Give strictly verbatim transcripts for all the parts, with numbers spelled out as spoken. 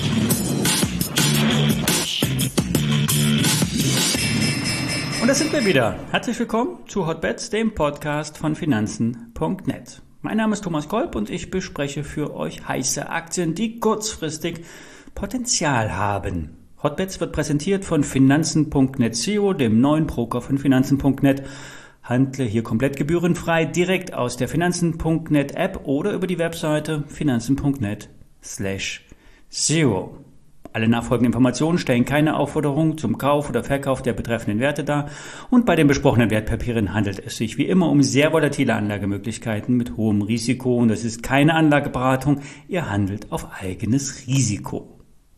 Und da sind wir wieder. Herzlich willkommen zu Hotbets, dem Podcast von Finanzen Punkt net. Mein Name ist Thomas Kolb und ich bespreche für euch heiße Aktien, die kurzfristig Potenzial haben. Hotbets wird präsentiert von Finanzen Punkt net S E O, dem neuen Broker von Finanzen Punkt net. Handle hier komplett gebührenfrei direkt aus der Finanzen Punkt net App oder über die Webseite Finanzen Punkt net slash S E O. Alle nachfolgenden Informationen stellen keine Aufforderung zum Kauf oder Verkauf der betreffenden Werte dar und bei den besprochenen Wertpapieren handelt es sich wie immer um sehr volatile Anlagemöglichkeiten mit hohem Risiko und es ist keine Anlageberatung, ihr handelt auf eigenes Risiko.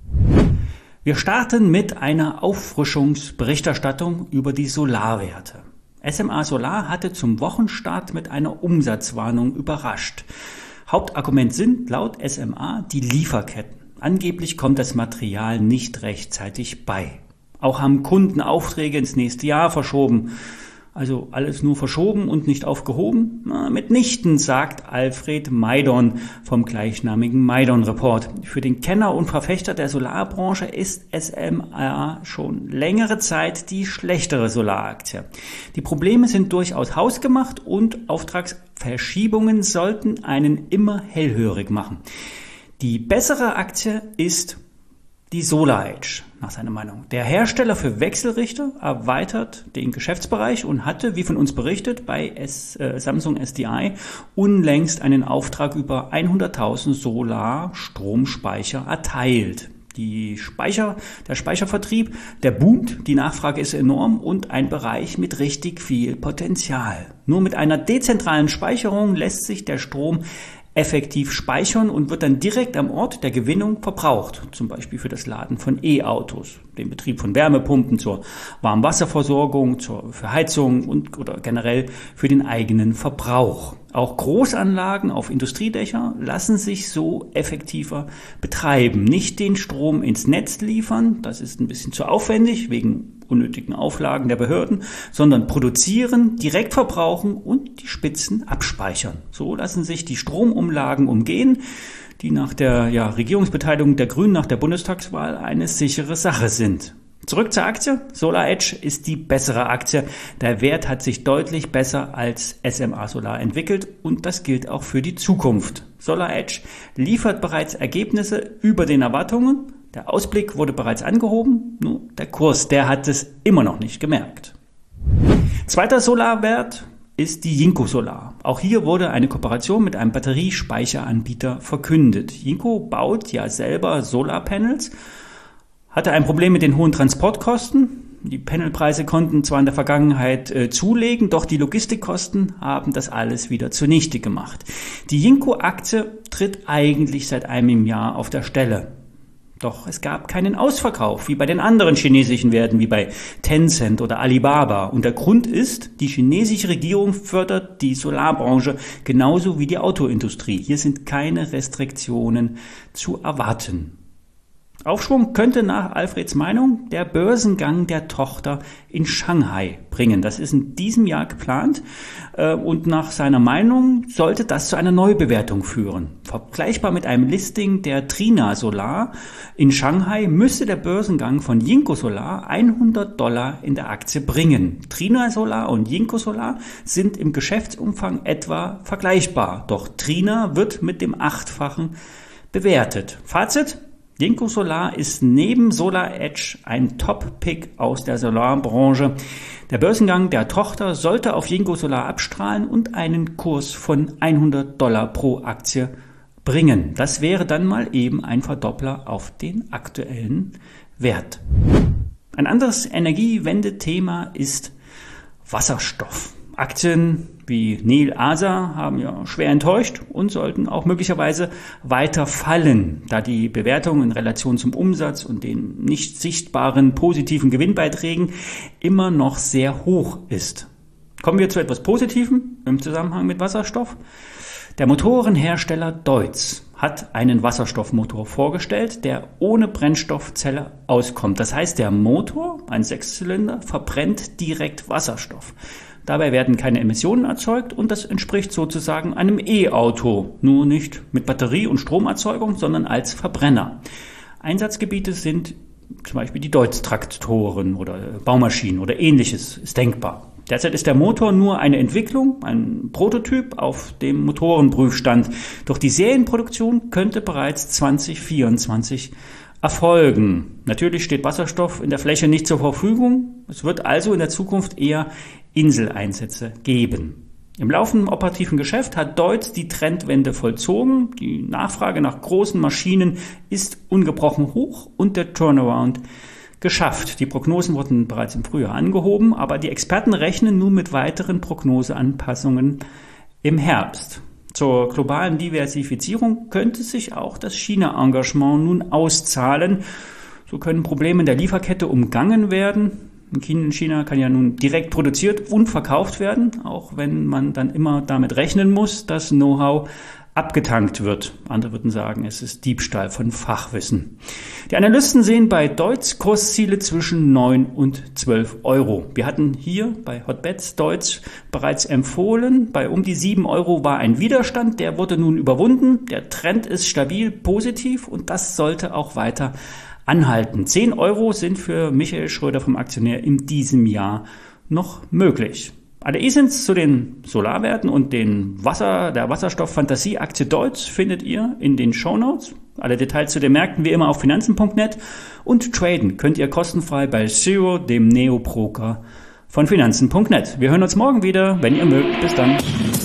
Wir starten mit einer Auffrischungsberichterstattung über die Solarwerte. S M A Solar hatte zum Wochenstart mit einer Umsatzwarnung überrascht. Hauptargument sind laut S M A die Lieferketten. Angeblich kommt das Material nicht rechtzeitig bei. Auch haben Kunden Aufträge ins nächste Jahr verschoben. Also alles nur verschoben und nicht aufgehoben? Na, mitnichten, sagt Alfred Maidon vom gleichnamigen Maidon-Report. Für den Kenner und Verfechter der Solarbranche ist S M A schon längere Zeit die schlechtere Solaraktie. Die Probleme sind durchaus hausgemacht und Auftragsverschiebungen sollten einen immer hellhörig machen. Die bessere Aktie ist die SolarEdge, nach seiner Meinung. Der Hersteller für Wechselrichter erweitert den Geschäftsbereich und hatte, wie von uns berichtet, bei S, äh, Samsung S D I unlängst einen Auftrag über hunderttausend Solarstromspeicher erteilt. Die Speicher, der Speichervertrieb, der boomt, die Nachfrage ist enorm und ein Bereich mit richtig viel Potenzial. Nur mit einer dezentralen Speicherung lässt sich der Strom effektiv speichern und wird dann direkt am Ort der Gewinnung verbraucht, zum Beispiel für das Laden von E-Autos, den Betrieb von Wärmepumpen zur Warmwasserversorgung, zur für Heizung und oder generell für den eigenen Verbrauch. Auch Großanlagen auf Industriedächer lassen sich so effektiver betreiben. Nicht den Strom ins Netz liefern, das ist ein bisschen zu aufwendig wegen unnötigen Auflagen der Behörden, sondern produzieren, direkt verbrauchen und die Spitzen abspeichern. So lassen sich die Stromumlagen umgehen, die nach der ja, Regierungsbeteiligung der Grünen nach der Bundestagswahl eine sichere Sache sind. Zurück zur Aktie. SolarEdge ist die bessere Aktie. Der Wert hat sich deutlich besser als S M A Solar entwickelt und das gilt auch für die Zukunft. SolarEdge liefert bereits Ergebnisse über den Erwartungen. Der Ausblick wurde bereits angehoben, nur der Kurs, der hat es immer noch nicht gemerkt. Zweiter Solarwert ist die Jinko Solar. Auch hier wurde eine Kooperation mit einem Batteriespeicheranbieter verkündet. Jinko baut ja selber Solarpanels, hatte ein Problem mit den hohen Transportkosten. Die Panelpreise konnten zwar in der Vergangenheit äh, zulegen, doch die Logistikkosten haben das alles wieder zunichte gemacht. Die Jinko-Aktie tritt eigentlich seit einem Jahr auf der Stelle. Doch es gab keinen Ausverkauf, wie bei den anderen chinesischen Werten, wie bei Tencent oder Alibaba. Und der Grund ist, die chinesische Regierung fördert die Solarbranche genauso wie die Autoindustrie. Hier sind keine Restriktionen zu erwarten. Aufschwung könnte nach Alfreds Meinung der Börsengang der Tochter in Shanghai bringen. Das ist in diesem Jahr geplant und nach seiner Meinung sollte das zu einer Neubewertung führen. Vergleichbar mit einem Listing der Trina Solar in Shanghai müsste der Börsengang von Jinko Solar hundert Dollar in der Aktie bringen. Trina Solar und Jinko Solar sind im Geschäftsumfang etwa vergleichbar, doch Trina wird mit dem Achtfachen bewertet. Fazit: Jinko Solar ist neben SolarEdge ein Top-Pick aus der Solarbranche. Der Börsengang der Tochter sollte auf Jinko Solar abstrahlen und einen Kurs von hundert Dollar pro Aktie bringen. Das wäre dann mal eben ein Verdoppler auf den aktuellen Wert. Ein anderes Energiewende-Thema ist Wasserstoff. Aktien wie Nel Asa haben ja schwer enttäuscht und sollten auch möglicherweise weiter fallen, da die Bewertung in Relation zum Umsatz und den nicht sichtbaren positiven Gewinnbeiträgen immer noch sehr hoch ist. Kommen wir zu etwas Positivem im Zusammenhang mit Wasserstoff. Der Motorenhersteller Deutz hat einen Wasserstoffmotor vorgestellt, der ohne Brennstoffzelle auskommt. Das heißt, der Motor, ein Sechszylinder, verbrennt direkt Wasserstoff. Dabei werden keine Emissionen erzeugt und das entspricht sozusagen einem E-Auto, nur nicht mit Batterie- und Stromerzeugung, sondern als Verbrenner. Einsatzgebiete sind zum Beispiel die Deutz-Traktoren oder Baumaschinen oder ähnliches, ist denkbar. Derzeit ist der Motor nur eine Entwicklung, ein Prototyp auf dem Motorenprüfstand. Doch die Serienproduktion könnte bereits zwanzig vierundzwanzig erfolgen. Natürlich steht Wasserstoff in der Fläche nicht zur Verfügung. Es wird also in der Zukunft eher Inseleinsätze geben. Im laufenden operativen Geschäft hat Deutz die Trendwende vollzogen. Die Nachfrage nach großen Maschinen ist ungebrochen hoch und der Turnaround geschafft. Die Prognosen wurden bereits im Frühjahr angehoben, aber die Experten rechnen nun mit weiteren Prognoseanpassungen im Herbst. Zur globalen Diversifizierung könnte sich auch das China-Engagement nun auszahlen. So können Probleme in der Lieferkette umgangen werden. In China kann ja nun direkt produziert und verkauft werden, auch wenn man dann immer damit rechnen muss, dass Know-how abgetankt wird. Andere würden sagen, es ist Diebstahl von Fachwissen. Die Analysten sehen bei Deutz Kursziele zwischen neun und zwölf Euro. Wir hatten hier bei Hotbets Deutz bereits empfohlen. Bei um die sieben Euro war ein Widerstand, der wurde nun überwunden. Der Trend ist stabil positiv und das sollte auch weiter anhalten. zehn Euro sind für Michael Schröder vom Aktionär in diesem Jahr noch möglich. Alle E S I Ns zu den Solarwerten und den Wasser, der Wasserstoff-Fantasie-Aktie Deutz findet ihr in den Shownotes. Alle Details zu den Märkten wie immer auf finanzen punkt net und traden könnt ihr kostenfrei bei Zero, dem Neo-Broker von finanzen punkt net. Wir hören uns morgen wieder, wenn ihr mögt. Bis dann.